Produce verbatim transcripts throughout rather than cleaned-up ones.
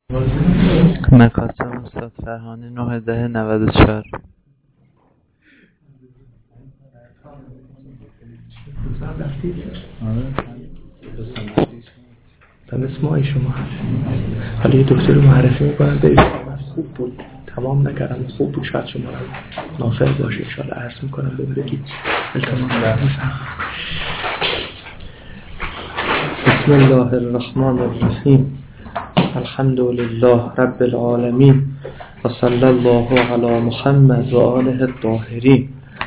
مکاسب استاد فرهانی نه ده نود و چهار. تم اسمای شما حالا یه دکتر معرفی میکنم به اسم خوب بود، تمام نکردم، خوب بود، شاید شما نافع باشه، انشاءالله عرض میکنم بهم بگید. بسم الله الرحمن الرحیم، الحمد لله رب العالمین و صلی الله علی محمد و آله الطاهرین.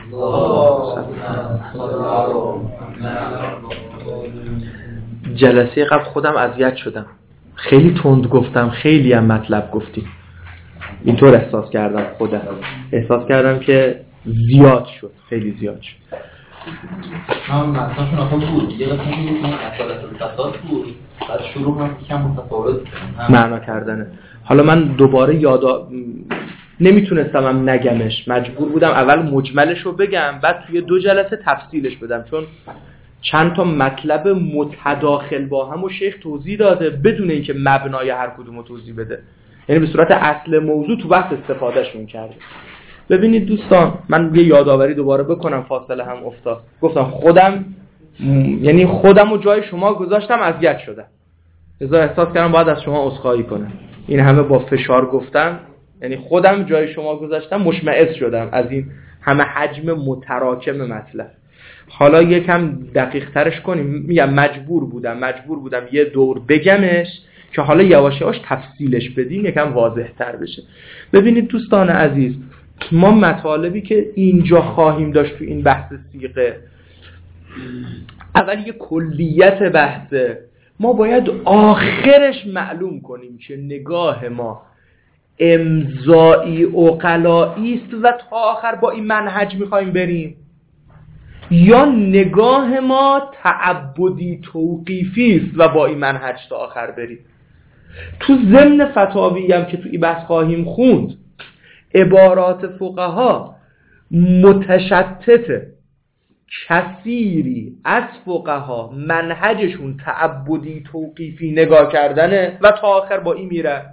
جلسه قبل خودم اذیت شدم، خیلی تند گفتم، خیلی هم مطلب گفتیم، اینطور احساس کردم، خودم احساس کردم که زیاد شد، خیلی زیاد شد. هم مطلبشون آخه بود یه قسمتی بود که اصالت الفساد بود، بعد شروع هم کم متفاوت معنا کردنه. حالا من دوباره یادا نمیتونستم هم نگمش، مجبور بودم اول مجملش رو بگم بعد توی دو جلسه تفصیلش بدم، چون چند تا مطلب متداخل با هم و شیخ توضیح داده بدون اینکه مبنای هر کدوم رو توضیح بده، یعنی به صورت اصل موضوع تو بحث استفادهش می‌کرده. ببینید دوستان، من یه یادآوری دوباره بکنم، فاصله هم افتاد. گفتم خودم یعنی خودم رو جای شما گذاشتم، اذیت شدم، لذا احساس کردم باید از شما عذرخواهی کنم. این همه با فشار گفتم، یعنی خودم جای شما گذاشتم، مشمئز شدم از این همه حجم متراکم مطلب. حالا یکم دقیق ترش کنیم. میگم مجبور بودم مجبور بودم یه دور بگمش که حالا یواش یواش تفصیلش بدیم، یکم واضح تر بشه. ببینید دوستان عزیز، ما مطالبی که اینجا خواهیم داشت تو این بحث صیغه، اول یه کلیت بحثه، ما باید آخرش معلوم کنیم که نگاه ما امضایی عقلایی است و تا آخر با این منهج میخوایم بریم، یا نگاه ما تعبدی توقیفی است و با این منهج تا آخر بریم. تو ضمن فتاوی هم که تو این بحث خواهیم خوند، عبارات فقها متشتته، کثیری از فقها منهجشون تعبدی توقیفی نگاه کردنه و تا آخر با این میره.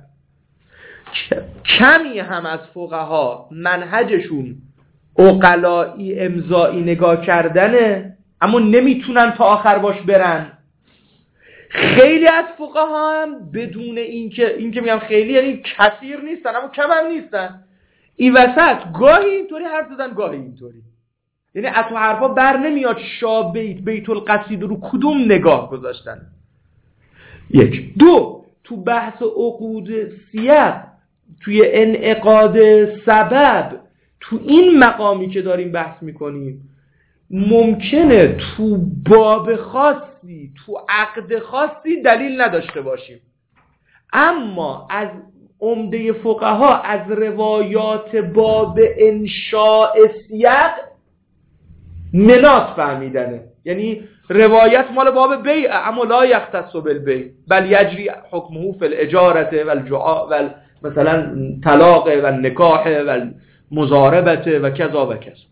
کمی هم از فقها منهجشون عقلایی امضایی نگاه کردنه اما نمیتونن تا آخر باش برن. خیلی از فقها هم بدون اینکه اینکه میگم خیلی یعنی کثیر نیستن اما کم هم نیستن، این وسط گاهی اینطوری حرف زدن گاهی اینطوری، یعنی از تو حرفا بر نمیاد شاه بیت بیت القصید رو کدوم نگاه گذاشتن. یک. دو، تو بحث عقود سیاق، توی انعقاد سبب، تو این مقامی که داریم بحث میکنیم ممکنه تو باب خاصی تو عقد خاصی دلیل نداشته باشیم، اما از عمده فقها از روایات باب انشاء سیاق منات فهمیدنه، یعنی روایت مال باب بیع اما لا یختص بالبیع بل یجری حکمه فی الاجاره والجعاء و مثلا طلاق و نکاح و مضاربت و کذا و کذا.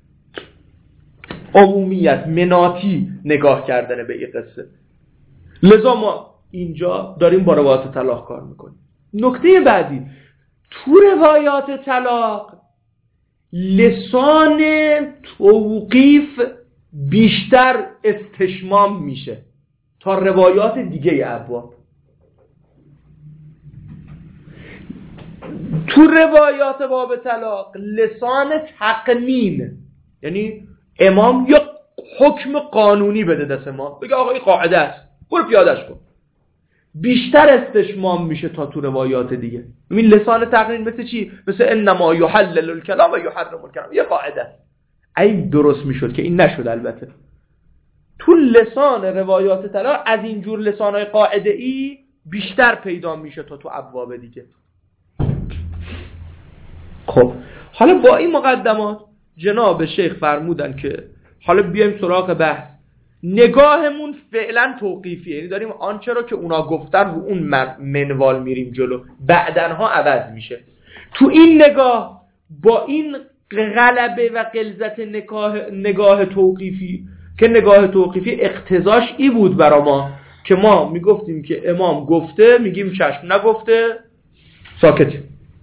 عمومیت مناتی نگاه کردن به این قصه. لذا ما اینجا داریم با روایات طلاق کار میکنیم. نکته بعدی، تو روایات طلاق لسان توقیف بیشتر استشمام میشه تا روایات دیگه ابواب. تو روایات باب طلاق لسان تقنین، یعنی امام یا حکم قانونی بده دست ما، بگه آقا این قاعده است برو پیادش کن، بیشتر استشمام میشه تا تو روایات دیگه. ببین لسان تقنین مثل چی؟ مثل انما یحلل الکلام و یحرم الکلام، یه قاعده است. این درست میشد که این نشد البته. تو لسان روایات طلاق از اینجور لسانهای قاعده ای بیشتر پیدا میشه تا تو ابواب دیگه. خب حالا با این مقدمات جناب شیخ فرمودن که حالا بیایم سراغ بحث. نگاهمون فعلا توقیفیه، یعنی داریم آنچه را که اونا گفتن رو اون منوال میریم جلو، بعدنها عوض میشه. تو این نگاه با این غلبه و غلظت نگاه, نگاه توقیفی که نگاه توقیفی اقتضاش ای بود برا ما که ما میگفتیم که امام گفته میگیم چشم، نگفته ساکتی.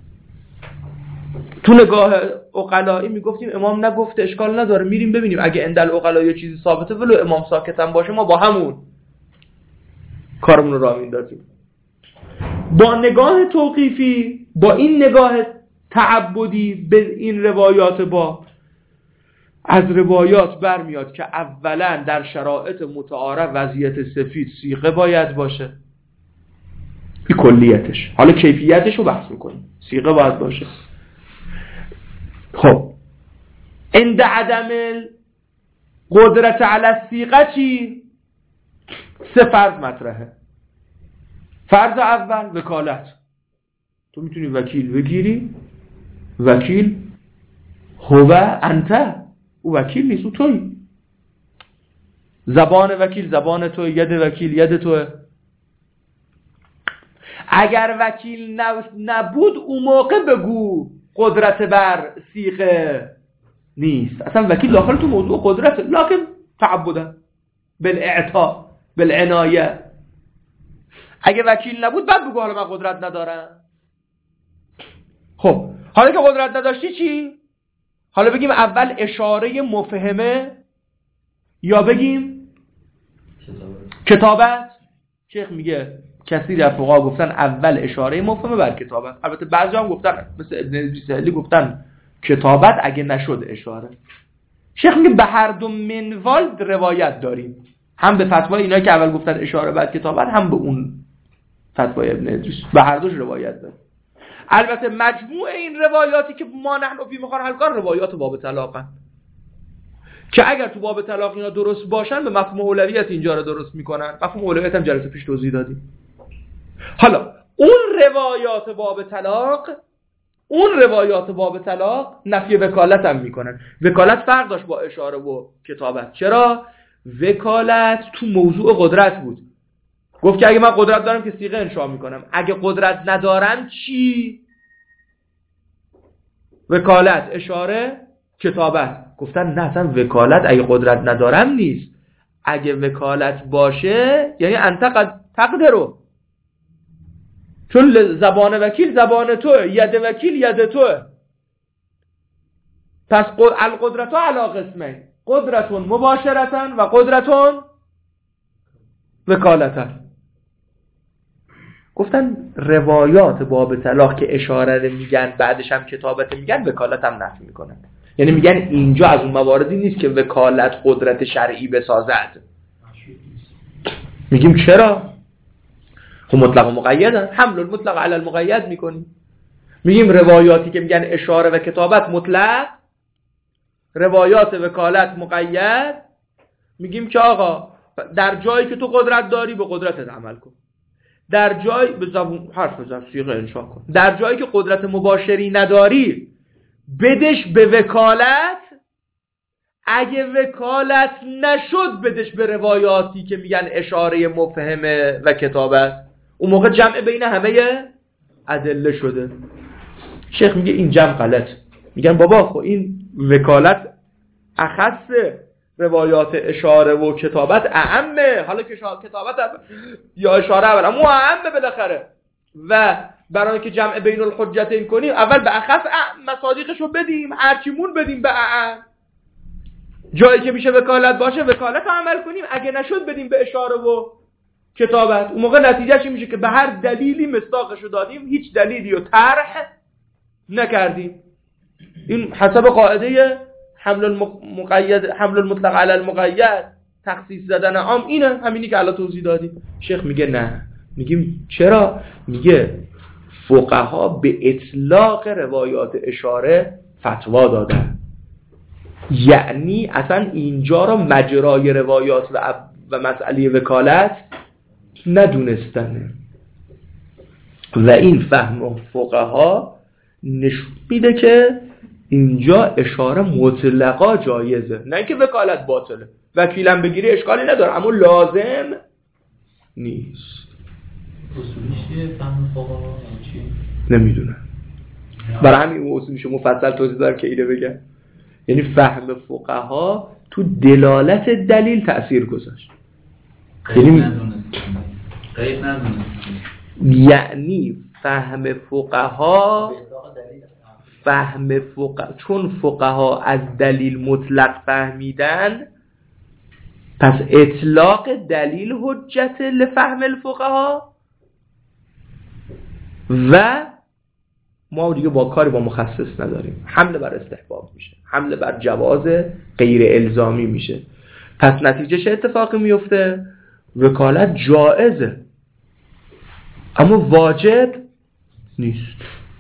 تو نگاه عقلایی میگفتیم امام نگفته اشکال نداره، میریم ببینیم اگه عند العقلا یه چیزی ثابته ولو امام ساکتم باشه ما با همون کارمون رو راه میندازیم. با نگاه توقیفی، با این نگاه تعبدی به این روایات، با از روایات برمیاد که اولا در شرایط متعارف وضعیت سفید صیغه باید باشه، این کلیتش. حالا کیفیتش رو بحث میکنیم، صیغه باید باشه. خب عند عدم قدرت علی الصیغه چی؟ سه فرض مطرحه. فرض اول وکالت، تو میتونی وکیل بگیری، وکیل هو انت، او وکیل نیست، او توی. زبان وکیل زبان توی، ید وکیل ید توی. اگر وکیل نبود اون موقع بگو قدرت بر صیغه نیست، اصلا وکیل داخل تو موضوع قدرت، لکن تعبدا بالاعطاء بالعنایه. اگه وکیل نبود بعد بگو حالا من قدرت ندارم. خب حالا که قدرت نداشتی چی؟ حالا بگیم اول اشاره مفهمه یا بگیم کتابت؟ شیخ میگه کثیر از فقها گفتن اول اشاره مفهمه بر کتابت. البته بعضی هم گفتن مثل ابن ادریس گفتن کتابت اگه نشد اشاره. شیخ میگه به هر دو منوال روایت داریم، هم به فتوای اینا که اول گفتن اشاره بعد کتابت، هم به اون فتوای ابن ادریس، به هر دوش روایت داریم. البته مجموع این روایاتی که ما نحن فی میخوان حل کن روایات باب طلاقن که اگر تو باب طلاق اینا درست باشن به مفهوم اولویت اینجا رو درست میکنن. مفهوم اولویت هم جلسه پیش توضیح دادیم. حالا اون روایات باب طلاق، اون روایات باب طلاق نفی وکالت هم میکنن. وکالت فرق داشت با اشاره و کتابت. چرا؟ وکالت تو موضوع قدرت بود، گفت که اگه من قدرت دارم که صیغه انشا میکنم، اگه قدرت ندارم چی؟ وکالت، اشاره، کتابت. گفتن نه اصلا وکالت اگه قدرت ندارم نیست، اگه وکالت باشه یعنی انت قد تقدرو، چون زبان وکیل زبان توه، ید وکیل ید توه. پس القدرت علی قسمین، قدرتون مباشرتن و قدرتون وکالتن. گفتن روایات باب طلاق که اشاره رو میگن بعدش هم کتابت میگن، وکالت هم نفی میکنن. یعنی میگن اینجا از اون مواردی نیست که وکالت قدرت شرعی بسازد. میگیم چرا؟ خب مطلق و مقیدن، حمل المطلق علی المقید میکنیم. میگیم روایاتی که میگن اشاره و کتابت مطلق، روایات وکالت مقید. میگیم که آقا در جایی که تو قدرت داری به قدرتت عمل کن، در جای به زبون حرف بزن صیغه انشا کن، در جایی که قدرت مباشری نداری بدش به وکالت، اگه وکالت نشد بدش به روایاتی که میگن اشاره مفهمه و کتابت. اون موقع جمع بین همه ادله شده. شیخ میگه این جمع غلط. میگن بابا خب این وکالت اخص روایات اشاره و کتابت اعمه، حالا که کتابت یا اشاره اول اما اعمه بالاخره. و برای که جمع بین الحجتین کنیم اول به اخص مصادیقشو بدیم، هرچیمون بدیم به اعم. جایی که میشه وکالت باشه وکالت عمل کنیم، اگه نشد بدیم به اشاره و کتابت. اون موقع نتیجه چی میشه؟ که به هر دلیلی مصداقشو دادیم، هیچ دلیلی رو طرح نکردیم. این حسب قاعده حمل المقید، حمل المطلق علی المقید، تخصیص زدن عام، اینه همینی که الان توضیح دادیم. شیخ میگه نه. میگیم چرا؟ میگه فقها به اطلاق روایات اشاره فتوا دادن، یعنی اصلا اینجا رو مجرای روایات و, و مسئله وکالت ندونستن. و این فهم فقها نشون میده که اینجا اشاره مطلقا جایزه، نه اینکه وکالت باطله. وکیلم بگیری اشکالی نداره اما لازم نیست. اصولیش فهم فقها چی؟ نمیدونم. برای همین اون اصولیش مفصل توضیح دارم که اینو بگم. یعنی فهم فقها تو دلالت دلیل تأثیر گذاشت. قید ندونست. قید ندونست. یعنی فهم فقها فهم فقها چون فقها از دلیل مطلق فهمیدن، پس اطلاق دلیل حجت لفهم الفقها و ما دیگه با کاری با مخصص نداریم. حمله بر استحباب میشه، حمله بر جواز غیر الزامی میشه. پس نتیجه چه اتفاقی میفته؟ وکالت جائزه اما واجب نیست.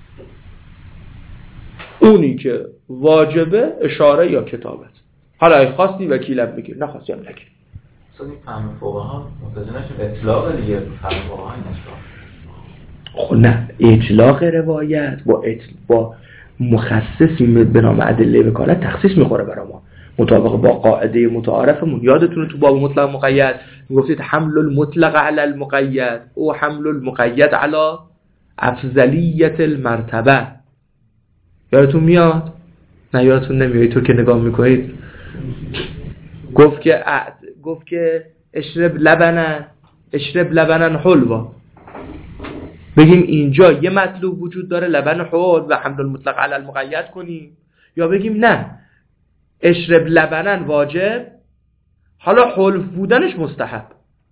اونی که واجبه اشاره یا کتابت. حالا اگه خواستی وکیلت بگیر، نخواستی هم نگیر. اصلا این فهم فقها متوجه نشیم اطلاق دیگه فهم فقها این اصلا. خب نه، اطلاق روایت با اطلاق با مخصصی به نام ادله وکالت تخصیص میخوره برای ما مطابق با قاعده متعارفمون. یادتونه تو باب مطلق مقید میگفتید حمل المطلق علی المقید او حمل المقید علی افضلیت المرتبه. یادتون میاد؟ نه یادتون نمیاد، تو که نگاه میکنید. گفت که ا... گفت که اشرب لبنن اشرب لبنن حلوا. بگیم اینجا یه مطلوب وجود داره لبن حلو و حمل المطلق علی المقید کنیم، یا بگیم نه اشرب لبنن واجب، حالا حلو بودنش مستحب.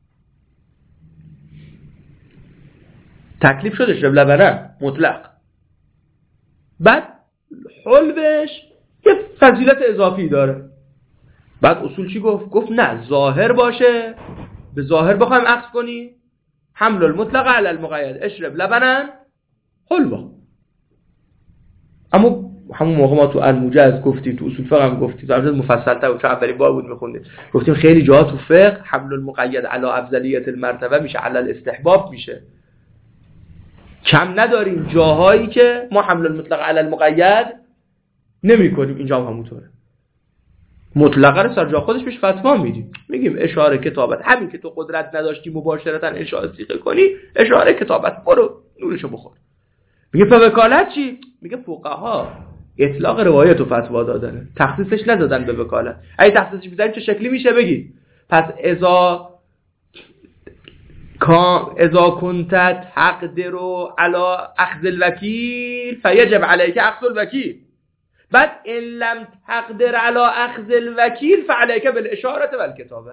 تکلیف شد اشرب لبنن مطلق، بعد حلوش یه فضیلت اضافی داره. بعد اصول چی گفت؟ گفت نه ظاهر باشه، به ظاهر بخوایم عکس کنیم حمل المطلق علی المقید اشرب لبنن حلوا. اما همون موقع ما تو الموجز گفتیم، تو اصول فقه هم گفتیم، در مورد مفصل تر چون اولین بار بود میخوندیم، گفتیم خیلی جاها تو فقه حمل المقید علی افضلیت المرتبه میشه علی الاستحباب میشه. کم نداریم جاهایی که ما حمل المطلق علی المقید نمی کنیم، اینجا هم همونطوره. مطلقه رو سر جا خودش بهش فتوا میدیم، میگیم اشاره کتابت، همین که تو قدرت نداشتی مباشرتا اشاره صیغه کنی، اشاره کتابت برو نورشو بخور. میگه په وکالت چی؟ میگه فقها اطلاق روایت و فتوا دادن، تخصیصش ندادن به وکالت. اگه تخصیصش بزنیم چه شکلی میشه بگی؟ پس اذا کان اذا كنت تقدر على اخذ الوکیل فیجب علیک اخذ الوکیل. بعد ان لم تقدر على اخذ الوکیل فعلیک بالاشاره والکتابه.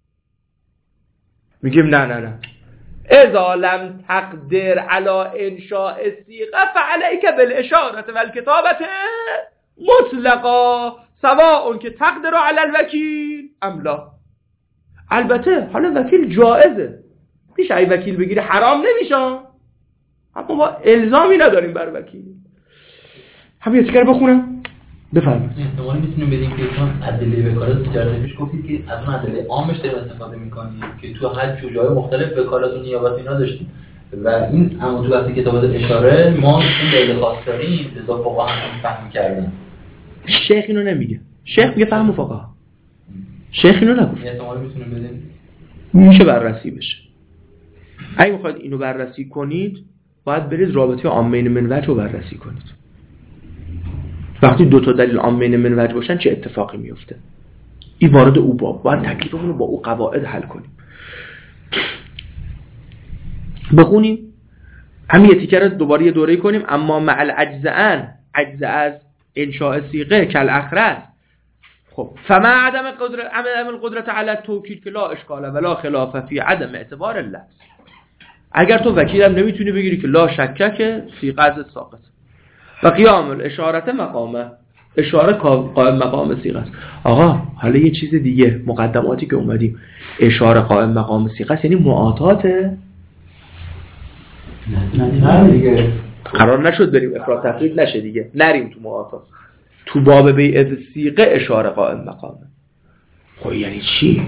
میگیم نه نه نه اذا لم تقدر على انشاء الصيغه فعليك بالاشاره والكتابه مطلقا سواء که تقدر على الوکیل ام لا. البته حالا وکیل جائزه، میشه ای وکیل بگیره حرام نمیشه، اما ما الزامی نداریم بر وکیل. همین چیکار بخونم بفرمایید. احتمال میتونیم بدیم که چون ادله وکالت تجارت پیش گفتید که از اون ادله عامش داریم استفاده میکنیم که تو هر جای مختلف وکالت و نیابت اینا داشتیم و این اما تو وقتی کتابات اشاره ما اون دلیل خاص داریم لذا فقها هم فهم کردن. شیخ اینو نمیگه، شیخ میگه فهم فقها، شیخ اینو نگفت. احتمال میتونیم بدیم میشه بررسی بشه. اگه میخواید اینو بررسی کنید باید برید رابطه عامین من وجه رو بررسی کنید. وقتی دو تا دلیل عامین من وجه باشن چه اتفاقی میفته؟ این وارد او باب باید تکلیفمون رو با او قواعد حل کنیم. بخونیم همین یه تیکه رو دوباره یه دوره‌ای کنیم. اما مع العجزان، عجز از انشاء صیغه کل اخرس. خب فما عدم قدرت عدم القدرت علی التوکید که لا اشکال ولا خلاف فی عدم اعتبار اللفظ. اگر تو وکیلم نمیتونی بگیری که لا شکه که صیغه از ساقط و قیام الاشاره مقامه، اشاره قائم مقام صیغه است. آقا حالا یه چیز دیگه، مقدماتی که اومدیم اشاره قائم مقام صیغه است یعنی معاطاته؟ نه دیگه قرار نشد بریم افراط تفریط نشه دیگه، نریم تو معاطات. تو باب بیعت صیغه اشاره قائم مقامه. خب یعنی چی؟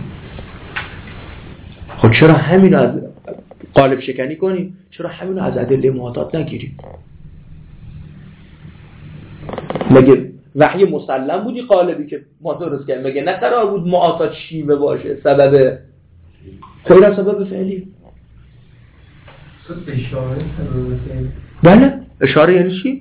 خب چرا همینو از قالب شکنی کنیم؟ چرا همینو از ادله معاطات نگیریم؟ مگه وحی مسلم بودی قالبی که ما درست کردیم؟ مگه نه قرار بود معاطات شیوه باشه سبب خیر سبب فعلی؟ اشاره سبب فعلی. بله اشاره یعنی چی؟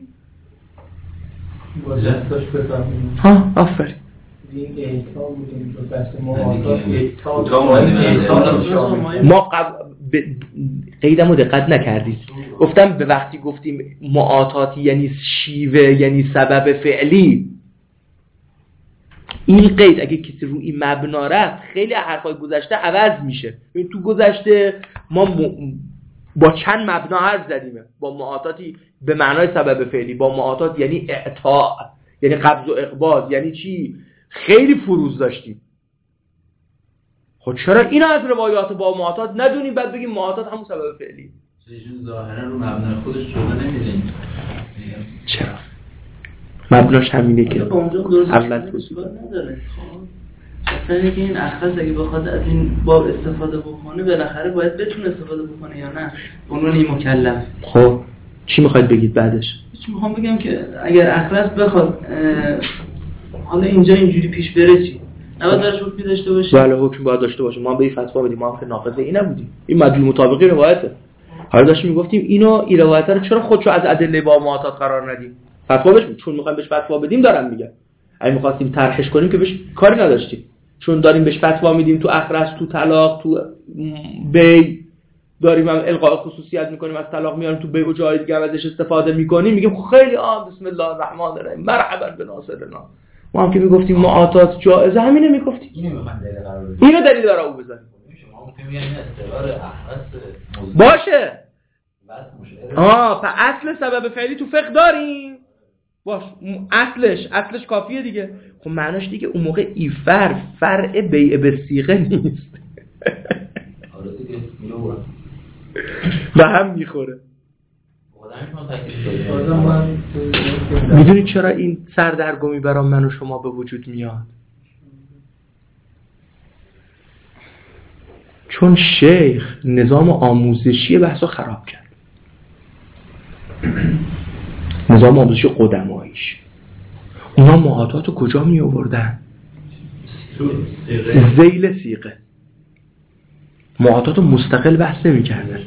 باید داشت بفهمیم. ها آفرین. این اعطا بودیم تو دست معاطات اعطا ما قب... ب... قیدمو دقت نکردید، گفتم به وقتی گفتیم معاطات یعنی شیوه یعنی سبب فعلی، این قید اگه کسی رو این مبنا رفت خیلی حرفای گذشته عوض میشه. ببین تو گذشته ما م... با چند مبنا حرف زدیم، با معاطاتی به معنای سبب فعلی، با معاطات یعنی اعطاء یعنی قبض و اقباض یعنی چی، خیلی فروز داشتیم. خب چرا اینا از روایات با معاطات ندونیم بعد بگیم معاطات همون سبب فعلی؟ چون ظاهرا رو مبنای خودش جلو نمیدیم. چرا؟ مبناش همینه که اول توصیل نداره. اصلا اینکه این اخرس اگه بخواد از این باب استفاده بکنه بالاخره باید بتونه استفاده بکنه یا نه به عنوان این مکلف. خب چی میخواید بگید بعدش؟ چی میخوام بگم که اگر اخرس بخواد حالا اینجا اینجوری پیش بره چی؟ نباید درش حکمی داشته باشه؟ بله حکم باید داشته باشه. ما به این فتوا بدیم، ما هم که ناقض این نبودیم، این مدلول مطابقی روایته. حالا داشتیم میگفتیم اینو این روایت رو چرا خودشو از ادله با معاطات قرار ندیم؟ فتوا بهش چون میخوایم بهش فتوا بدیم دارم میگم. اگه می‌خواستیم طرحش کنیم که بهش کاری نداشتیم، چون داریم بهش فتوا میدیم تو اخرس، تو طلاق، تو بی داریم هم القاء خصوصیت میکنیم، از طلاق میاریم تو بی و جای دیگه ازش استفاده میکنیم، میگیم خیلی آم بسم الله الرحمن الرحیم مرحبا بناصرنا. ما هم که میگفتیم معاطات جائزه همینه میگفتیم. اینو میخوام دلیل قرار بدیم. اینو دلیل برای او بزنیم. شما ممکن میگن این استقرار احرس باشه. آه پس اصل سبب فعلی تو فقه داریم. باش اصلش اصلش کافیه دیگه. خب معناش دیگه اون موقع ایفر فرع بیع به صیغه نیست. آره دیگه میلو و هم میخوره. میدونی چرا این سردرگمی برای من و شما به وجود میاد؟ چون شیخ نظام آموزشی بحثو خراب کرد. نظام آموزشی قدماییش اونا معاطاتو کجا می آوردن؟ ذیل صیغه. معاطاتو مستقل بحث نمی کردن.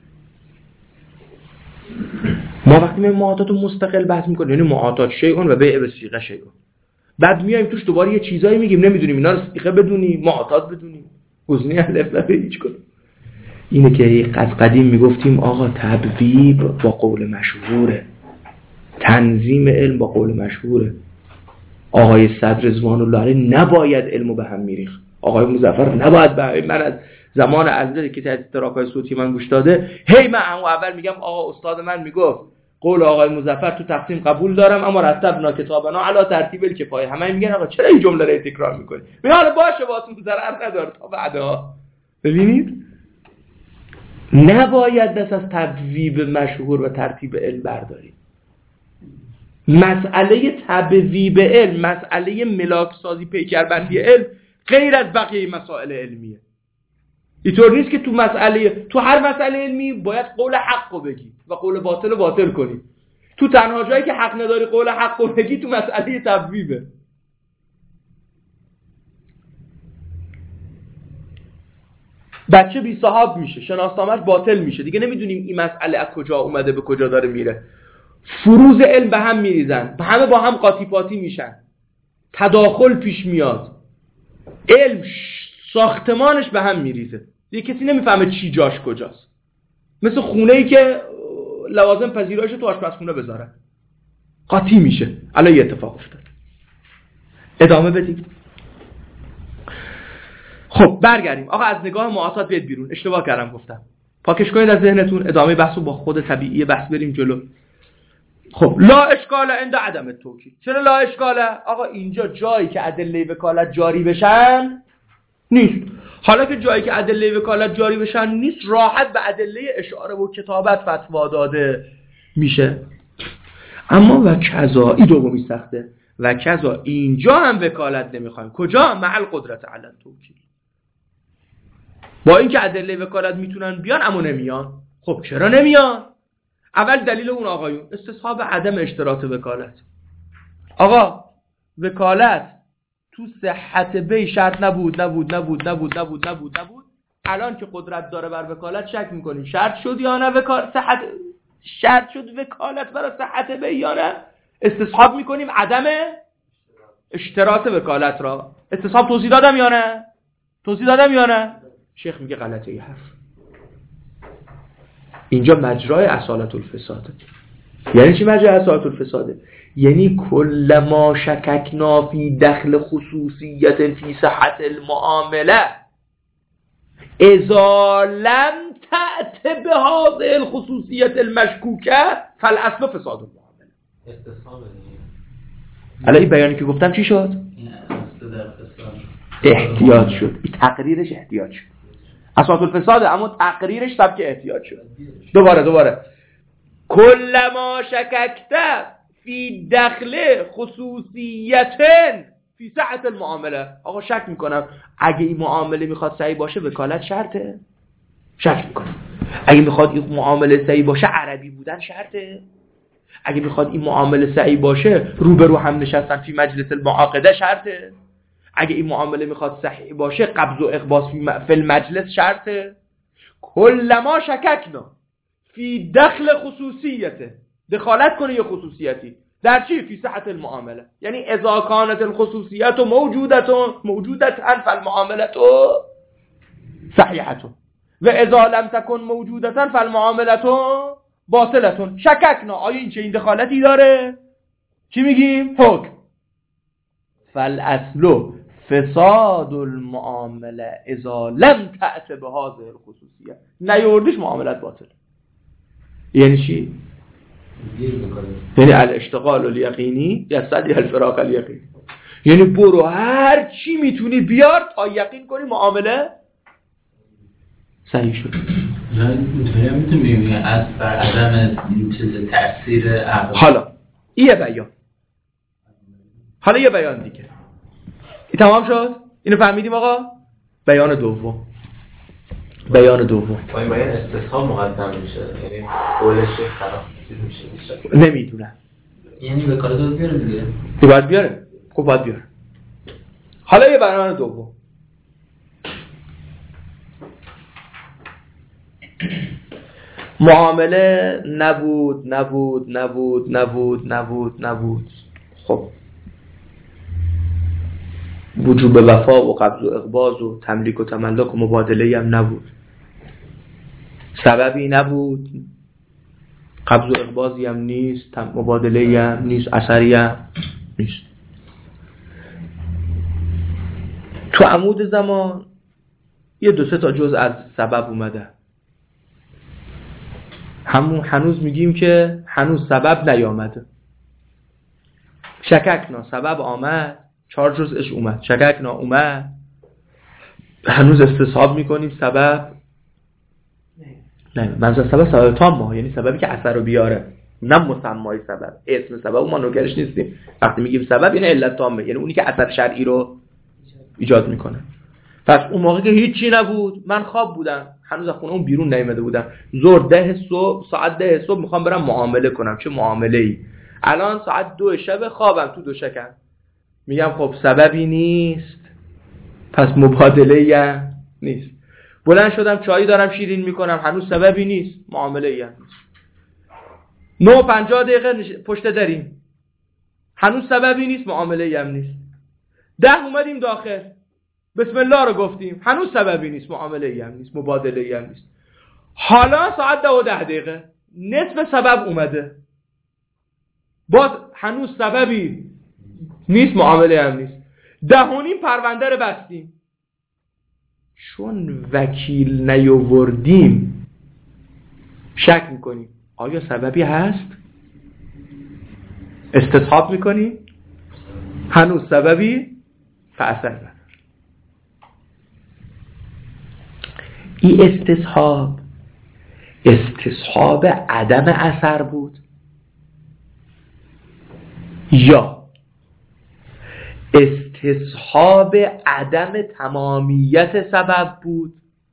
ما وقتی می معاطاتو مستقل بحث میکنیم یعنی معاطات شیئون و بیع به صیغه شیئون، بعد میایم توش دوباره یه چیزایی میگیم نمیدونیم اینا رو صیغه بدونیم معاطات بدونیم گزینه الف و هیچ کنیم. اینه که از قدیم میگفتیم آقا تبویب با قول مشهوره، تنظیم علم با قول مشهوره. آقای صدر رضوان الله علیه نباید علمو به هم میریخت. آقای مظفر نباید به من از زمان عزیزی که از تراکای صوتی من گوش داده هی من همون اول میگم آقا استاد من میگفت قول آقای مظفر تو تقسیم قبول دارم اما رتبنا کتابنا علی ترتیب الکفایه. همه میگن آقا چرا این جمله رو تکرار میکنی؟ میگه حالا باشه واسه ضرر نداره تا بعدا. ببینید نباید دست از تبویب مشهور و ترتیب علم بردارید. مسئله تبویب علم، مسئله ملاک سازی پیکربندی علم غیر از بقیه مسائل علمیه. اینطور نیست که تو مسئله تو هر مسئله علمی باید قول حق رو بگی و قول باطل رو باطل کنی. تو تنها جایی که حق نداری قول حق رو بگی تو مسئله تبویبه. بچه بی صاحب میشه، شناسنامه‌اش باطل میشه، دیگه نمیدونیم این مسئله از کجا اومده به کجا داره میره. فروز علم به هم میریزن، همه با هم قاطی پاتی میشن، تداخل پیش میاد، علم ساختمانش به هم میریزه، دیگه کسی نمیفهمه چی جاش کجاست. مثل خونه‌ای که لوازم پذیرایش تو آشپزخونه بذاره، قاطی میشه. الان یه اتفاق افتاد. ادامه بدیم. خب برگردیم. آقا از نگاه معاطات بیاد بیرون. اشتباه کردم گفتم. پاکش کنید از ذهنتون. ادامه بحثو با خود طبیعی بحث بریم جلو. خب لا اشکال عند عدم التوکید. چرا لا اشکاله؟ آقا اینجا جایی که ادله وکالت جاری بشن نیست. حالا که جایی که ادله وکالت جاری بشن نیست، راحت به ادله اشاره و کتابت فتوا داده میشه. اما و کذا این دومی سخته. و کذا اینجا هم وکالت نمیخوایم. کجا؟ مع القدرت علی التوکید. با اینکه ادله وکالت میتونن بیان اما نمیان. خب چرا نمیان؟ اول دلیل اون آقایون استصحاب عدم اشتراط وکالت. آقا وکالت تو صحت بی شرط نبود نبود نبود نبود نبود نبود نبود الان که قدرت داره بر وکالت شک میکنیم شرط شد یا نه وکالت صحت شرط شد وکالت برای صحت بی یا نه، استصحاب میکنیم عدم اشتراط وکالت را. استصحاب توضیح دادم یا نه؟ توضیح دادم یا نه؟ شیخ میگه غلطه ای حرف. اینجا مجرای اصالت الفساده. یعنی چی مجرای اصالت الفساده؟ یعنی کل ما شککنا فی دخل خصوصیت فی صحت المعامله اذا لم تأت به هذه الخصوصیت المشکوکه فالاصل فساد المعامله. استصحاب دیگه. حالا این بیانی که گفتم چی شد؟ این اصل در فساد احتیاط شد. این تقریرش احتیاط شد. اصالت الفساده اما تقریرش سبک احتیاط شد. دوباره دوباره کل ما شککت فی دخل خصوصیت فی صحت المعامله. آقا شک میکنم اگه این معامله میخواد صحیح باشه وکالت شرطه؟ شک میکنم. اگه میخواد این معامله صحیح باشه عربی بودن شرطه؟ اگه میخواد این معامله صحیح باشه روبرو هم نشستن فی مجلس المعاقده شرطه؟ اگه این معامله میخواد صحیح باشه قبض و اقباض فی المجلس شرطه؟ کل ما شککنا فی دخل خصوصیته، دخالت کنه یه خصوصیتی در چی؟ فی صحت المعامله. یعنی اذا کانت الخصوصیت موجودت موجودت فالمعامله صحیحه و اذا لم تکن موجودتا فالمعامله باطله. شککنا آیا این چه این دخالتی داره؟ چی میگیم؟ حکم فالاصل فساد المعامله اذا لم تأت به هذه الخصوصیه. نیوردیش معاملت باطله. یعنی چی؟ یعنی الاشتغال الیقینی یستدعی الفراق الیقینی. یعنی برو هر چی میتونی بیار تا یقین کنی معامله صحیح شد. اینطوری هم میتونیم بگیم از بر عدم این چیز تأثیر عقل. حالا یه بیان حالا یه بیان دیگه. این تمام شد؟ اینو فهمیدیم آقا؟ بیان دوم بیان دوم با این بیان استصحاب مقدم میشه، یعنی قولش خراب میشه. نمیدونم یعنی وکالت رو بیاره دیگه. این باید بیاره. خب باید بیاره. حالا یه بیان دوم. معامله نبود نبود نبود نبود نبود نبود. خب وجوب وفا و قبض و اقباض و تملیک و تملک و مبادله هم نبود. سببی نبود، قبض و اقباضی هم نیست، مبادله هم نیست، اثری هم نیست. تو عمود زمان یه دو سه تا جز از سبب اومده. همون هنوز میگیم که هنوز سبب نیامده. شککنا سبب آمد، چهار جزش اومد. شککنا اومد، هنوز استصحاب میکنیم سبب نه. منظور سبب سبب تام ما، یعنی سببی که اثر رو بیاره، نه مسمای سبب. اسم سبب اون ما نوکرش نیستیم. وقتی میگیم سبب یعنی علت تامه، یعنی اونی که اثر شرعی رو ایجاد میکنه. پس اون موقع که هیچی نبود، من خواب بودم، هنوز از خونه اون بیرون نیامده بودم، ظهر ده صبح، ساعت ده صبح میخوام برم معامله کنم. چه معامله ای؟ الان ساعت دو شب خوابم تو دوشکم. میگم خب سببی نیست، پس مبادله هم نیست. بلند شدم چایی دارم شیرین میکنم، هنوز سببی نیست، معامله ای هم نیست. نه پنجاه دقیقه نش... پشت دریم، هنوز سببی نیست، معامله ای هم نیست. ده اومدیم داخل، بسم الله رو گفتیم، هنوز سببی نیست، معامله ای هم نیست، مبادله ای هم نیست. حالا ساعت ده و ده دقیقه نصف سبب اومده، باز هنوز سببی نیست، معامله هم نیست. ده و نیم پرونده رو بستیم. چون وکیل نیاوردیم شک میکنیم آیا سببی هست؟ استصحاب میکنیم، هنوز سببی فاثر نداره. این استصحاب استصحاب عدم اثر بود یا استصحاب عدم تمامیت سبب بود؟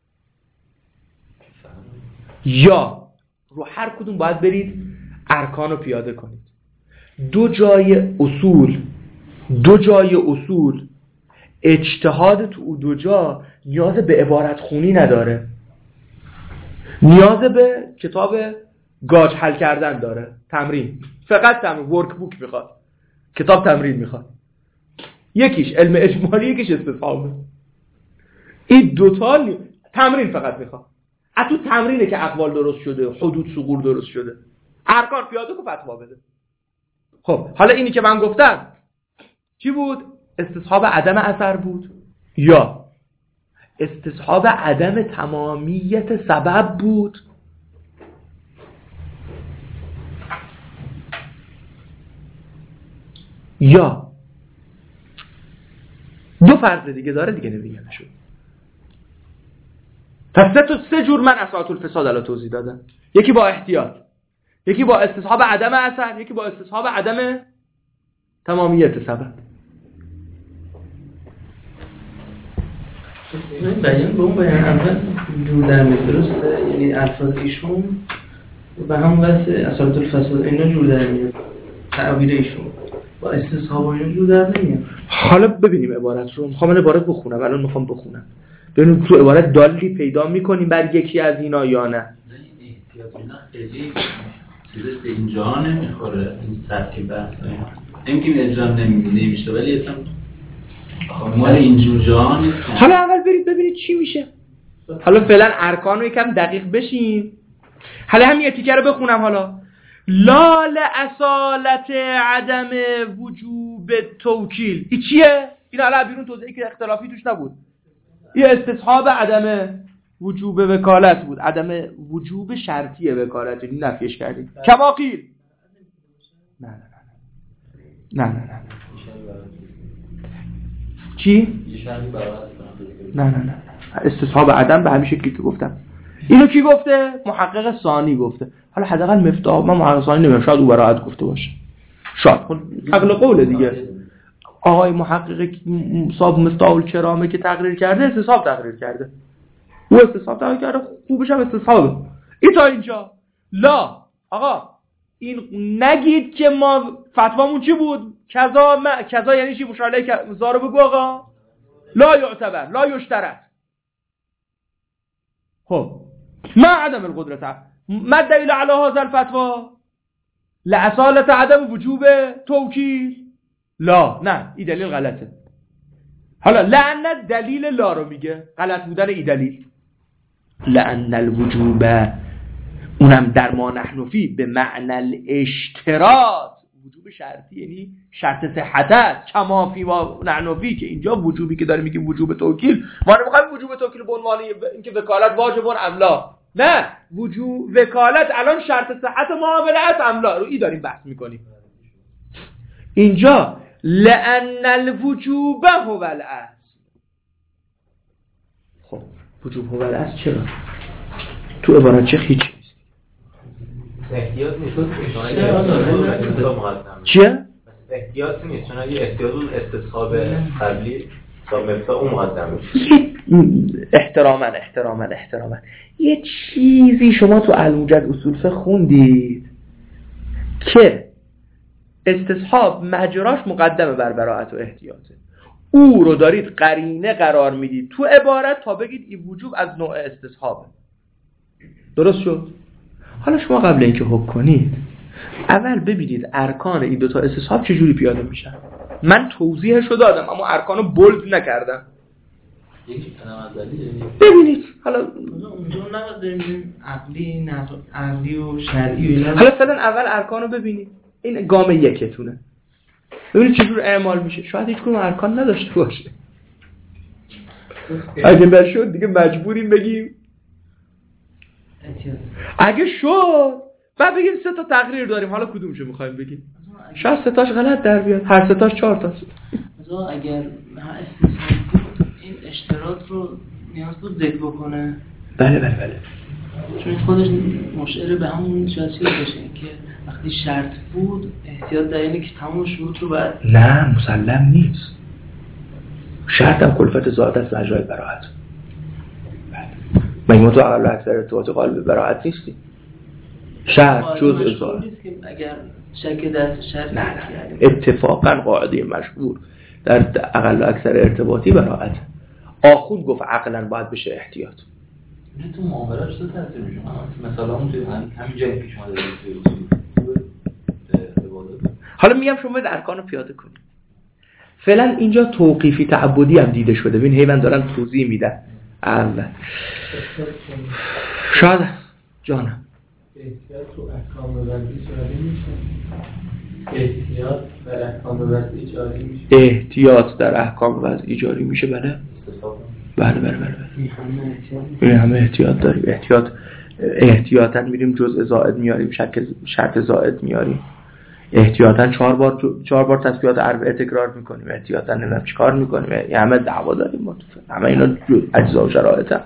یا رو هر کدوم باید برید ارکان رو پیاده کنید. دو جای اصول دو جای اصول اجتهاد تو دو جا نیاز به عبارت خونی نداره، نیاز به کتاب گاج حل کردن داره، تمرین، فقط تمرین، ورک بوک میخواد، کتاب تمرین میخواد. یکیش علم اجمالی، یکیش استصحابه. این دوتا تمرین فقط میخواد. از تو تمرینه که اقوال درست شده، حدود ثغور درست شده. ارکان پیاده کو فتوا بده. خب حالا اینی که من گفتم چی بود؟ استصحاب عدم اثر بود یا استصحاب عدم تمامیت سبب بود؟ یا دو فرض دیگه داره دیگه نمیگمشون. پس سه تا سه جور من اساس الفساد الان توضیح دادم. یکی با احتیاط، یکی با استصحاب عدم اثر، یکی با استصحاب عدم تمامیت سبب. این بیان به اون بیان اول جور در میاد درسته؟ یعنی الفاظ ایشون به هم واسه اساس الفساد اینا جور در میاد، تعبیر ایشون با استصحاب اینا جور در نمیاد. حالا ببینیم عبارت رو. میخوام من عبارت بخونم، الان میخوام بخونم ببینیم تو عبارت دالی پیدا میکنیم بر یکی از اینا یا نه. این احتیاط اینا خیلی چیزش به اینجا نمیخوره، این سطحی بحث اینا نمیگیم اجرا نمیشه، ولی اصلا مال اینجور جا نیست. حالا اول برید ببینید چی میشه. حالا فعلا ارکان رو یکم دقیق بشیم. حالا همین تیکه رو بخونم. حالا لال اصالت عدم وجوب توکیل این چیه؟ این حالا بیرون توضیحی که اختلافی توش نبود. این استصحاب عدم وجوب وکالت بود، عدم وجوب شرطی وکالت، این نفیش کردیم. کماقیل نه نه نه نه نه نه چی؟ نه نه نه استصحاب عدم به همین شکلی که گفتم. اینو کی گفته؟ محقق ثانی گفته. حالا حداقل مفتاح، من محقق ثانی نمیدونم، شاید او براحت گفته باشه، شاید عقل قوله دیگه. آقای محقق صاحب مفتاح الکرامه که تقریر کرده استصحاب تقریر کرده، او استصحاب تقریر کرده، خوبش هم استصحابه. این تا اینجا. لا آقا این نگید که ما فتوامون چی بود؟ کذا ما کذا یعنی چی؟ مشاهده کذا رو بگو آقا. لا یعتبر، لا یشترط. خب ما عدم القدرت، ما دلیل علی هذا الفتوا؟ لأصالت عدم وجوب توکیل. لا نه این دلیل غلطه. حالا لأن دلیل لا رو میگه، غلط بودن این دلیل. لأن الوجوب اونم در ما نحن فی به معنی الاشتراط، وجوب شرطی یعنی شرط صحت، کما فی ما نحن فی که اینجا وجوبی که داریم میگیم وجوب توکیل، ما نمیخوایم وجوب توکیل به عنوان اینکه وکالت واجب ام لا، نه وجوب وکالت الان شرط صحت معامله است ام لا رو ای داریم بحث میکنیم. اینجا لأن الوجوب هو الاصل. خب وجوب هو الاصل چرا؟ تو عبارت چه هیچ احتیاط نیست که چیه؟ احتیاط نیست چون اگه احتیاط بود استصحاب قبلی تا مفتاح اون مقدم میشه. احتراما احتراما احتراما یه چیزی شما تو الموجد اصول فقه خوندید که استصحاب مجراش مقدمه بر براءت و احتیاطه، او رو دارید قرینه قرار میدید تو عبارت تا بگید این وجوب از نوع استصحابه. درست شد؟ حالا شما قبل اینکه حکم کنید اول ببینید ارکان این دوتا استصحاب چجوری پیاده میشن. من توضیحش رو دادم اما ارکانو بولد نکردم. ببینید حالا اونجا نباید بریم عقلی نقل عقلی و شرعی و حالا فعلا اول ارکانو ببینید. این گام یکتونه. ببینید چجور اعمال میشه. شاید هیچ کدوم ارکان نداشته باشه. اگه نشد دیگه مجبوریم بگیم اگه شد بعد بگیم سه تا تقریر داریم، حالا کدومشو میخوایم بگیم؟ شاید سه تاش غلط در بیاد، هر سه تاش چهار تاست. مثلا اگر استثنا این اشتراط رو نیاز بود ذکر بکنه. بله بله بله. چون خودش مشعر به همون چیزی باشه که وقتی شرط بود احتیاط در اینه که تمام شروط رو بعد نه مسلم نیست. شرط هم کلفت ذات است مجرای براءت. مگه ما تو اقل اکثر ارتباط قالب براءت نیستی؟ شرط جزء ذات نیست که اگر شک دست شرط نه نه اتفاقا قاعده مشهور در اقل اکثر ارتباطی براءت. آخوند گفت عقلا باید بشه احتیاط. نه تو معامله‌اش چه تاثیر میشه؟ مثلا اون توی همین جایی که شما دارید توی حالا میگم شما باید ارکان رو پیاده کنید. فعلا اینجا توقیفی تعبدی هم دیده شده. ببین هی من دارم توضیح میدم. اول شاید جانم احتیاط تو احکام وضعی جاری میشه. احتیاط در احکام وضعی جاری میشه. احتیاط در احکام وضعی جاری میشه. بله بله بله بله این همه احتیاط داریم. احتیاط احتیاطاً میریم جزء زائد میاریم، شرط زائد میاریم، احتیاطاً چهار بار چهار بار تسبیحات اربعه تکرار میکنیم، احتیاطاً نمیدونم چیکار میکنیم. این همه دعوا داریم ما، همه اینا اجزا و شرایطه.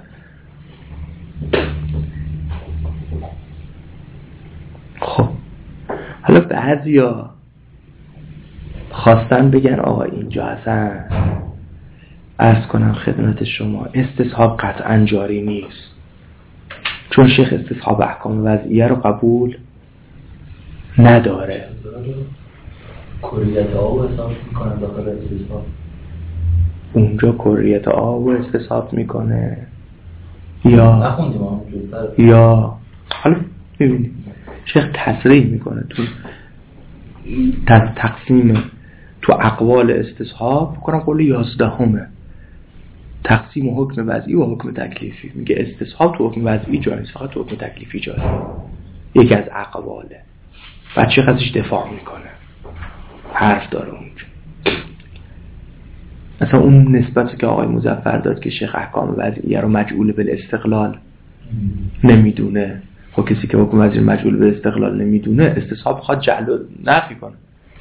خب حالا بعضیا خواستن بگن آقا اینجا اصلا عرض کنم خدمت شما استصحاب قطعا جاری نیست، چون شیخ استصحاب احکام وضعیه رو قبول نداره. کلیت آب حساب میکنه داخل استصحاب، اونجا کلیت آب استصحاب میکنه یا نخوندیم آن یا حالا ببینید شیخ تصریح میکنه تو تقسیم تو اقوال استصحاب بکنم قول یازدهمه تقسیم حکم وضعی و حکم تکلیفی. میگه استصحاب تو حکم وضعی جاری است، فقط تو حکم تکلیفی جاری. یکی از اقواله. بعد شیخ ازش دفاع میکنه، حرف داره اونجا. مثلا اون نسبتی که آقای مظفر داد که شیخ احکام وضعیه رو مجعول بالاستقلال نمیدونه، خب کسی که حکم وضعی مجعول بالاستقلال نمیدونه استصحاب خواهد جعل و نفی کنه.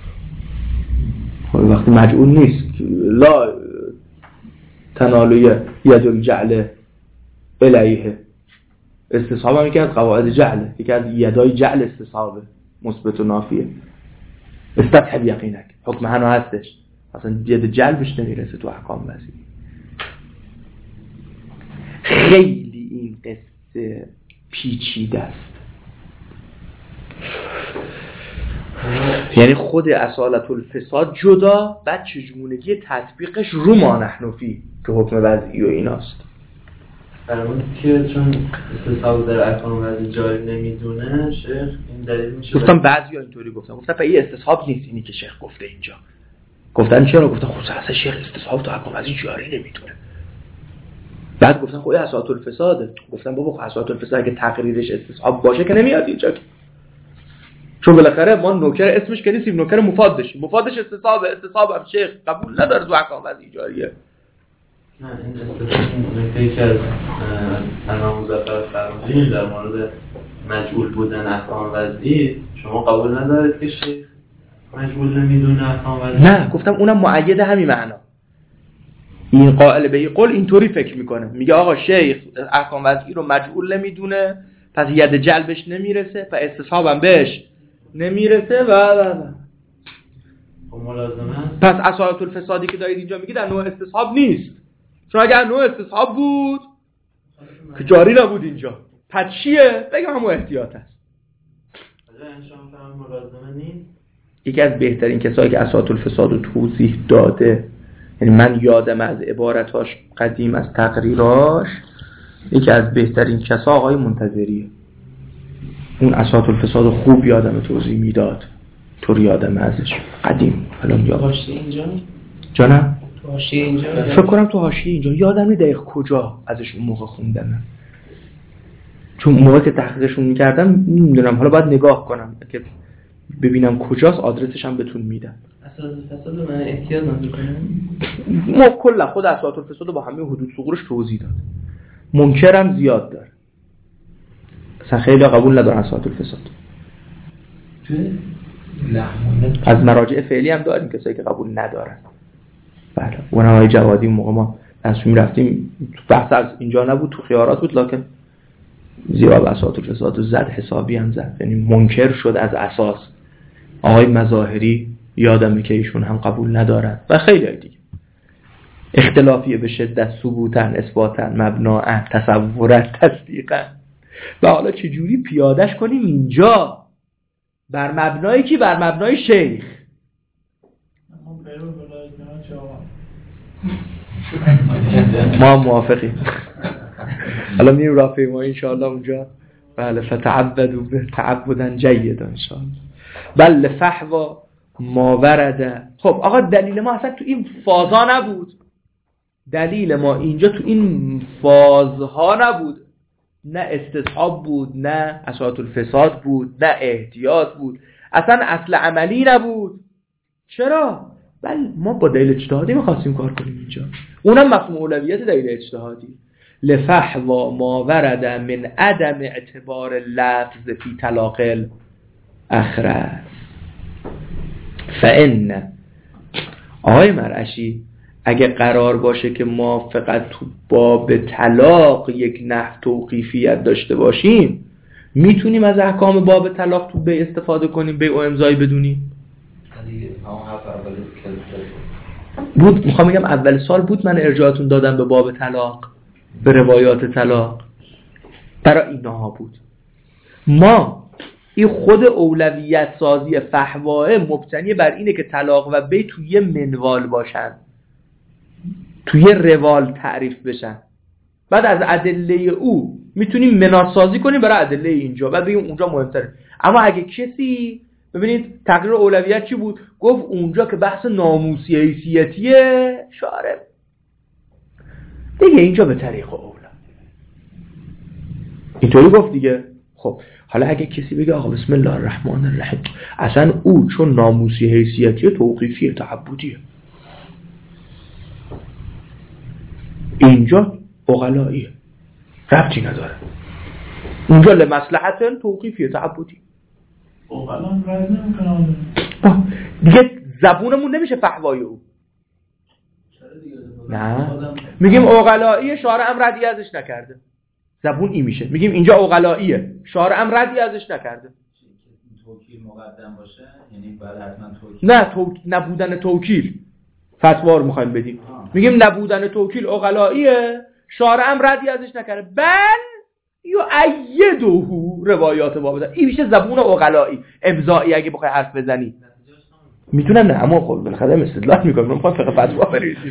خب وقتی مجعول نیست لا تنالوی ید الجعل الیه، استصحاب هم یکی از قواعد جعله، یکی از یدای جعل استصحابه، مثبت و نافیه. استفحب یقینک حکم هنو هستش، اصلا ید جعل بهش نمیرسه تو احکام وضعی. خیلی این قصه پیچیده است. یعنی خود اصالت الفساد جدا، بعد چجونگی تطبیقش رو ما نحن فی که حکم وضعی و ایناست. فرمود که چون استصحاب در احکام وضعی جاری نمیدونه شیخ این دلیل میشه. گفتم بعضیا اینطوری گفتن، گفتن پس این استصحاب نیست اینی که شیخ گفته اینجا. گفتن چرا؟ گفتن خب اصلا شیخ استصحاب تو احکام وضعی جاری نمیدونه. بعد گفتن خب اصالت الفساده. گفتن بابا اصالت الفساد اگه تقریرش استصحاب باشه که نمیاد اینجا، چون بالاخره ما نوکر اسمش که نیستیم، نوکر مفاد داشتیم. مفادش استصحاب، استصحاب هم شیخ قبول نداره تو احکام وضعی جاریه. نه این استصحاب نکته که از امام مظفر فرمودین در مورد مجعول بودن احکام وضعی شما قبول ندارید که شیخ مجعول نمیدونه احکام وضعی؟ نه گفتم اونم مؤید همین معنا. این قائل به این قول اینطوری فکر میکنه، میگه آقا شیخ احکام وضعی رو مجعول نمیدونه، پس ید جلبش نمیرسه و استصحابم بهش نمیرسه و و و خب ملازمه. پس اصالت الفسادی که دارید اینجا میگی در نوع استصحاب نیست، چون اگر نوع استصحاب بود که جاری نبود اینجا. پس چیه؟ بگم همون احتیاط است. ملازمه نیست. یکی از بهترین کسایی که اصالت الفساد رو توضیح داده، یعنی من یادم از عبارتاش قدیم از تقریراش، یکی از بهترین کسا آقای منتظریه. اون اصالت الفساد خوب یادم توضیح میداد، طور یادم ازش قدیم. الان یادم حاشیه اینجا جانم تو حاشیه اینجا فکر کنم تو حاشیه اینجا یادم نیست دقیق کجا ازش اون موقع خوندم، چون اون موقع که تحقیقشون میکردم نمیدونم، حالا باید نگاه کنم که ببینم کجاست، آدرسش هم بهتون میدم. اصالت الفساد من احتیاط نمیکنم. ما کلا خود اصالت الفساد با همه حدود ثغورش توضیح داد. منکرم زیاد داره، اصلا خیلی قبول ندارن اصالت الفساد. از مراجع فعلی هم داریم کسایی که قبول ندارن. بله اونهای جوادی موقع ما تصمیم رفتیم، بحث از اینجا نبود، تو خیارات بود، لکن زیاد اصالت الفساد زد، حسابی هم زد، یعنی منکر شد از اساس. آقای مظاهری یادمه که ایشون هم قبول ندارن و خیلی های دیگه. اختلافیه به شدت، ثبوتن، اثباتن، مبناً، تصورن، تصدیقن. و حالا چجوری پیادش کنیم اینجا؟ بر مبنای کی؟ بر مبنای شیخ. ما موافقیم. حالا میریم راهپیمایی انشاءالله اونجا. بله فتعبدوا به تعبدا جیدا انشاءالله. بل فحوا ما ورده. خب آقا دلیل ما اصلا تو این فازا نبود، دلیل ما اینجا تو این فازها نبود. نه استصحاب بود، نه اساس الفساد بود، نه احتیاط بود، اصلا اصل عملی نبود. چرا؟ بل ما با دلیل اجتهادی می‌خواستیم کار کنیم اینجا، اونم مفهوم اولویت دلیل اجتهادی. لفحوا ما ورد من عدم اعتبار لفظ فی طلاق الاخرس فان. آقای مرعشی اگه قرار باشه که ما فقط تو باب طلاق یک نحو توقیفیت داشته باشیم، میتونیم از احکام باب طلاق تو بیع استفاده کنیم، بیع و امضایی بدونیم. بود میخوام بگم اول سال بود من ارجاعتون دادم به باب طلاق، به روایات طلاق، برای اینها بود. ما این خود اولویت سازی فحواه مبتنی بر اینه که طلاق و بیع توی منوال باشن، توی روال تعریف بشن. بعد از ادله او میتونیم مناسازی کنیم برای ادله اینجا، بعد بگیم اونجا مهمتره. اما اگه کسی ببینید تقریر اولویت چی بود؟ گفت اونجا که بحث ناموسی حیثیتیه شارع دیگه اینجا به طریق اولا اینطوری گفت دیگه. خب حالا اگه کسی بگه آقا بسم الله الرحمن الرحیم، اصلا او چون ناموسی حیثیتیه توقیفیه تعبدیه، اینجا عقلاییه ربطی نداره، اونجا لمصلحت توقیفیه تعبدی. اوغلان رد نمیکنم دیگه زبونمون نمیشه فحوای او. نه میگیم عقلاییه، شارع هم ردی ازش نکرده، زبون این میشه. میگیم اینجا عقلاییه، شارع هم ردی ازش نکرده. توکیل مقدم باشه یعنی بعد حتما توکیل. نه تو... نبودن توکیل فتوا رو میخوایم بدیم. میگیم نبودن توکیل عقلاییه، شارع هم ردی ازش نکرده، بل یو ایدهو روایات باب ده. این میشه زبون عقلایی امضایی. اگه بخوای حرف بزنی میتونم، نه اما خب بالاخره استدلال میکنم، من فقط فتوا بریزیم.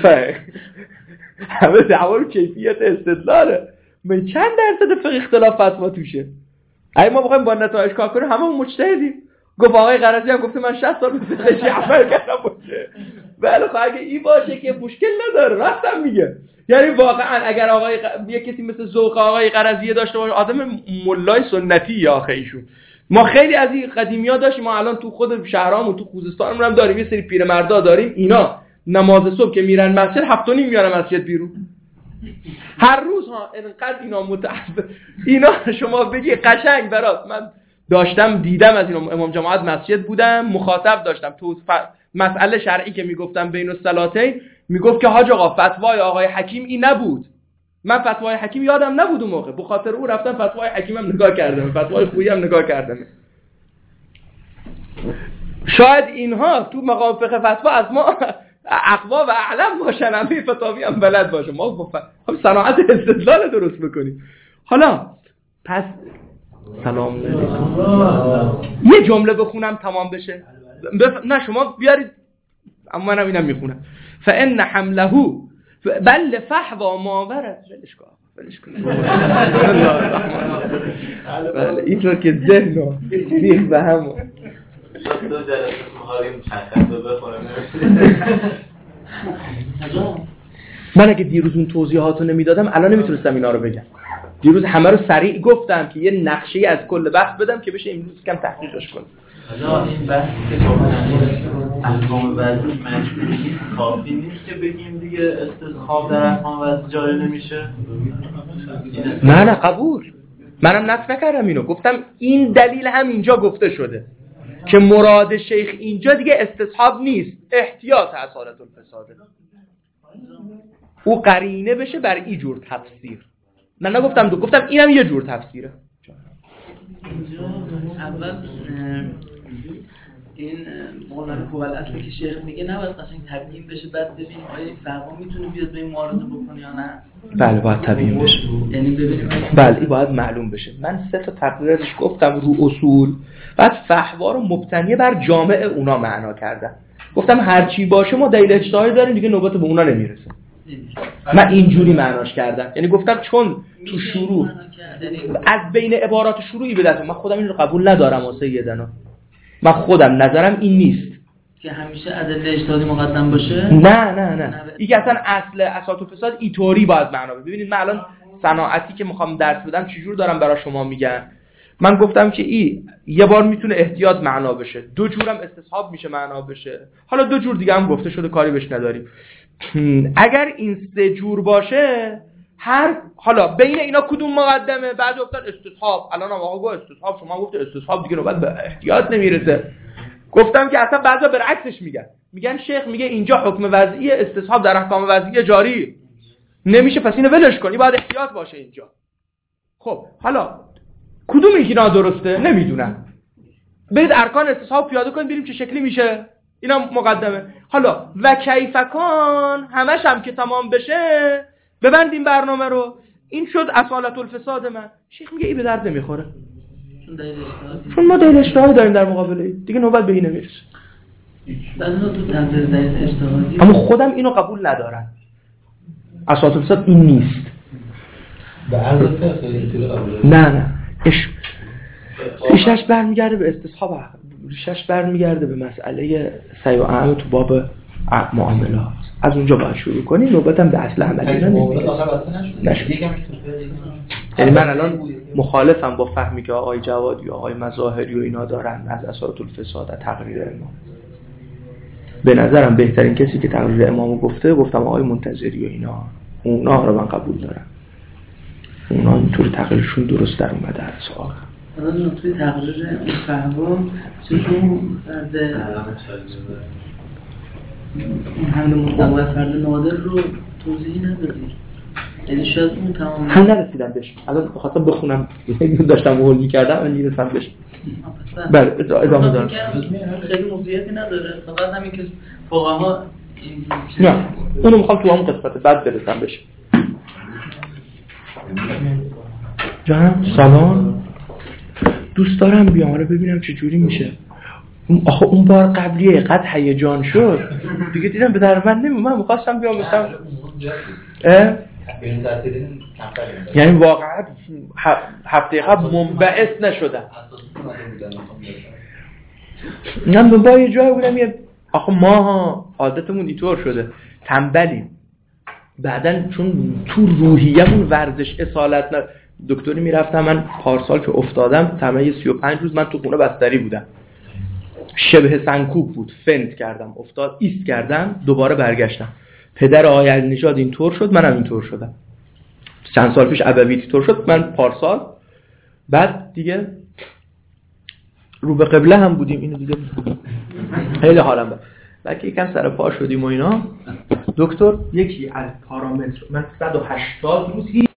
همه دعوا رو کیفیت استدلاله. من چند درصد فقه اختلاف فتوا توشه؟ اگه ما بخوایم با نتایج کار کنیم همه مجتهدیم. گفت آقای قرضی هم گفته من شصت سال به فقه شیعه عمل کردم باشه. ولی خب اگه این باشه که مشکل نداره، راستم میگه. یعنی واقعا اگر آقای ق... یه کسی مثل ذوق آقای قرضی داشته باشه، آدم مولای سنتی یا آخه ایشون، ما خیلی از این قدیمی‌ها داشتیم، ما الان تو خود شهرامون تو خوزستانمون هم داریم، یه سری پیرمردا داریم، اینا نماز صبح که میرن مسجد هفت و نیم میارن مسجد بیرون هر روز. ها اینقدر اینا متعصب، اینا شما بگی قشنگ برات. من داشتم دیدم از اینا، امام جماعت مسجد بودم، مخاطب داشتم تو ف... مسئله شرعی که میگفتم بین الصلاتین، میگفت که حاج آقا فتوای آقای حکیم این نبود. من فتوای حکیم یادم نبود اون موقع، به خاطر او رفتم فتوای حکیمم نگاه کردم، فتوای خویی هم نگاه کردم. شاید اینها تو مقام فقه فتوا از ما اقوا و اعلم باشن، همه فتاوی هم بلد باشه، ما با هم صناعت استدلال درست بکنیم. حالا پس سلام علیکم یه جمله بخونم تمام بشه. بف... نه شما بیارید، اما منم اینم میخونم. فان حمله بل فحوا ما ورد. ولش کن ولش کن. بله اینطور که ذهنو ریخ به هم. دو جلسه مهاریم چند تا بخونم. من اگه دیروز اون توضیحاتو نمیدادم الان نمیتونستم اینا رو بگم. دیروز همه رو سریع گفتم که یه نقشه از کل بحث بدم که بشه امروز کم تحقیقش کنم. حالا این بحثی که صحبت احکام وضعی مجبوری کافی نیست که بگیم دیگه استصحاب در احکام وضعی جاری نمیشه؟ نه نه قبول. منم نفی نکردم اینو، گفتم این دلیل هم اینجا گفته شده که مراد شیخ اینجا دیگه استصحاب نیست، احتیاط اصالت الفساده. او قرینه بشه بر این جور تفسیر. من نگفتم دو، گفتم اینم یه جور تفسیره. اول این مولانا فوال اصلی که شیخ میگه نباید قشنگ تبیین بشه، بعد ببینیم آیا فرقا میتونه بیاد به این معارضه بکنه یا نه. بله باید تبیین بشه، یعنی ببینیم بله این باید معلوم بشه. من سه تا تقریرش گفتم رو اصول، بعد فحوا رو مبتنی بر جامع اونا معنا کردم. گفتم هر چی باشه ما دلیل اجتهادی داریم دیگه، نوبت به اونا نمیرسه. من اینجوری معناش کردم، یعنی گفتم چون تو شروع از بین عبارات شروعی به دست من خودم این رو قبول ندارم واسه یدنا، من خودم نظرم این نیست که همیشه ادله اجتهادی مقدم باشه. نه نه نه این اصلا اصل اساس و فساد اینطوری باید معنا بده. ببینید من الان صناعتی که میخوام درس بدم چجور دارم برای شما میگن. من گفتم که ای یه بار میتونه احتیاط معنا بشه، دو جورم استصحاب میشه معنا بشه، حالا دو جور دیگه هم گفته شده کاری بهش نداریم. اگر این سه جور باشه هر حالا بین اینا کدوم مقدمه؟ بعد گفتن استصحاب. الان آقا گفت استصحاب، شما گفت استصحاب دیگه نوبت به احتیاط نمیرسه. گفتم که اصلا بعضا برعکسش میگن، میگن شیخ میگه اینجا حکم وضعی استصحاب در احکام وضعی جاری نمیشه، پس اینو ولش کنی، باید احتیاط باشه اینجا. خب حالا کدوم اینا درسته؟ نمیدونم. برید ارکان استصحاب پیاده کنید بریم چه شکلی میشه. اینا مقدمه. حالا و کیفکان همش هم که تمام بشه ببندیم برنامه رو. این شد اصالت الفساد من. شیخ میگه ای به درد نمیخوره، چون ما دلیل اجتهادی داریم در مقابل این، دیگه نوبت به این نمیرسه. اما خودم اینو قبول ندارم. اصالت الفساد این نیست. به عرض خیلی قبول نه نه اش ریشش برمیگرده به استصحاب، ریشش برمیگرده به مسئله سعی و عمل تو باب معاملات. از اونجا باید شروع کنی، نوبتم به اصل عملی نمیرسه. یعنی من الان مخالفم با فهمی که آقای جوادی و آقای مظاهری و اینا دارن از اصالت الفساد و تقریر امام. به نظرم بهترین کسی که تقریر امامو گفته گفتم آقای منتظری و اینا، اونا رو من قبول دارم. اونا اینطور تقریرشون درست در اومده از آقا. الان توی تقریر فهوا چون فرد اون حمل مطلق فرد نادر رو توضیحی ندادی، یعنی شاید اون تمام هم نرسیدم بهش. الان بخواستم بخونم داشتم قول می‌کردم ولی نرسیدم بهش. بله ادامه دارم. خیلی موضوعیتی نداره، فقط همین که فقها نه اونو میخوام تو همون قسمت بعد برسم بهش. جانم سلام، دوست دارم بیام رو ببینم چه جوری میشه. آخه اون بار قبلیه قد هیجان شد دیگه دیدم به در من نمی، من میخواستم بیام بستم اه؟ یعنی واقعا هفته قبل منبعث نشدم. من به با یه جای بودم یه آخه ما عادتمون اینطور شده تنبلیم، بعدن چون تو روحیه‌مون ورزش اصالت نه. دکتری میرفتم من پارسال که افتادم تمام سی و پنج روز من تو خونه بستری بودم، شبه سنکوب بود، فنت کردم افتاد ایست کردم دوباره برگشتم. پدر آقای علی‌نژاد اینطور شد منم اینطور شدم. چند سال پیش ابویتی طور شد من پارسال. بعد دیگه رو به قبله هم بودیم، اینو دیگه خیلی حالم بد. بعد یکم سر پا شدیم و اینا. دکتر یکی از پارامتر من صد و هشتاد روز